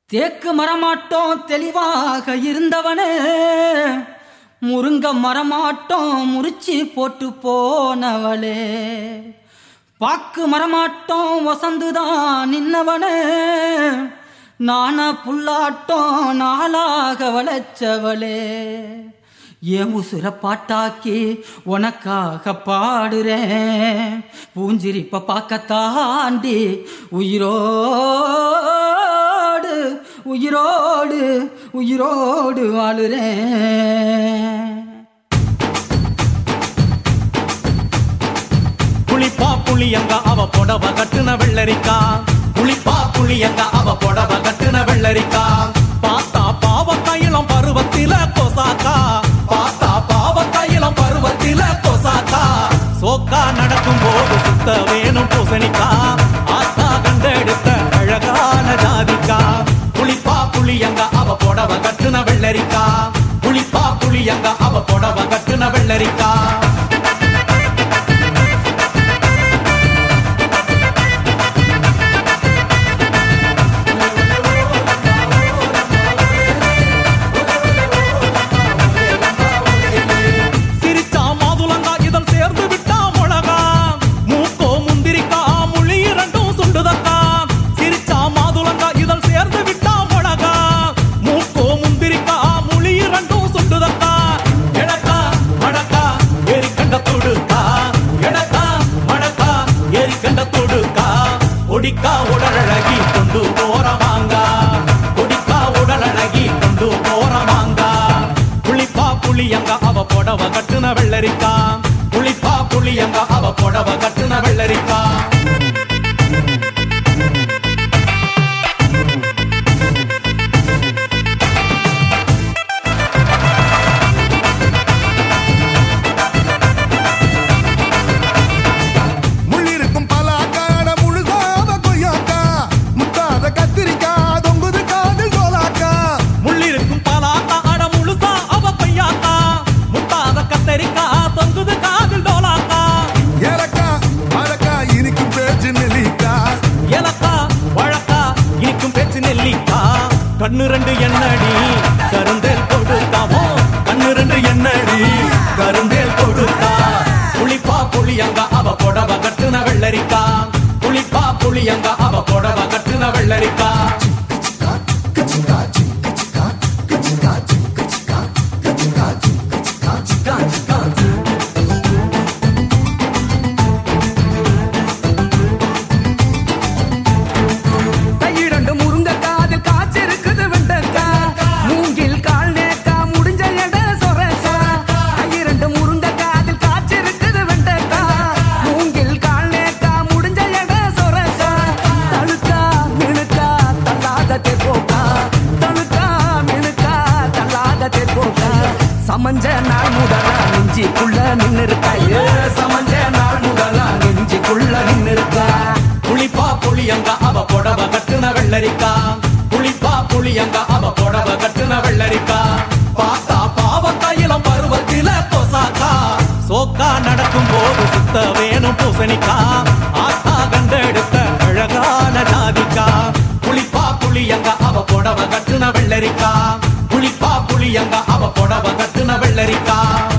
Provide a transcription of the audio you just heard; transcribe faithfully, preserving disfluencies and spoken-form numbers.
தேக்கு மரமாட்டோம் தெளிவாக இருந்தவனே முருங்க மரமாட்டோம் முறிச்சி போட்டு போனவளே பாக்கு மரமாட்டோம் வசந்துதான் நின்னவனே நானா புல்லாட்டோம் நாளாக வளைச்சவளே ஏன் உசுர பாட்டாக்கி உனக்காக பாடுறேன் பூஞ்சிரிப்ப பார்க்கத்தாண்டி உயிரோடு உயிரோடு உயிரோடு வாழுறேன். புளிப்பா புளியங்க அவ புடவ கட்டுன வெள்ளரிக்கா புளிப்பா புளியங்க அவ புடவ கட்டுன வெள்ளரிக்கா பாத்தா பாவ கையிலம் பருவத்தில கொசாக்கா பாத்தா பாவ கையிலம் பருவத்தில கொசாக்கா சோக்கா நடக்கும் போது சுத்த வேணும் பூசணிக்கா ஆத்தா கண்டெடுத்த அழகான ஜாதிக்கா புளிப்பா புளியங்க அவ புடவ கட்டுன வெள்ளரிக்கா புளிப்பா புளியங்க அவ புடவ கட்டுன வெள்ளரிக்கா கொடிக்கா உடலழகி கொண்டு போறவாங்க கொடிக்கா உடலழகி கொண்டு போறவாங்க புளிப்பா புளியங்க அவ புடவ கட்டுன வெள்ளரிக்கா புளிப்பா புளியங்க அவ புடவ கட்டுன வெள்ளரிக்கா கண்ணு ரெண்டு எண்ணடி கருந்தேல் கொடுத்தாமோ கண்ணு ரெண்டு எண்ணடி கருந்தேல் கொடுத்தா புளிப்பா புளியங்க அவ புடவ கட்டுன வெள்ளரிக்கா புளிப்பா புளியங்க அவ புடவ கட்டுன வெள்ளரிக்கா சமஞ்ச நாள் முதலா நெஞ்சிக்குள்ள நின்னு இருக்கா சமஞ்ச நாள் முதலா நெஞ்சிக்குள்ள நின்னு இருக்கா புளிப்பா புளியங்க அவ புடவ கட்டுன வெள்ளரிக்கா புளிப்பா புளியங்க அவ புடவ கட்டுன வெள்ளரிக்கா பாத்தா பாவ கையிலம் பருவத்தில கொசாக்கா சோக்கா நடக்கும் போது சுத்த வேணும் பூசணிக்கா ஆத்தா கண்டெடுத்த அழகான ஜாதிக்கா புளிப்பா புளியங்க அவ புடவ கட்டுன வெள்ளரிக்கா புளிப்பா புளியங்க அவ புடவ கட்டுன வெள்ளரிக்கா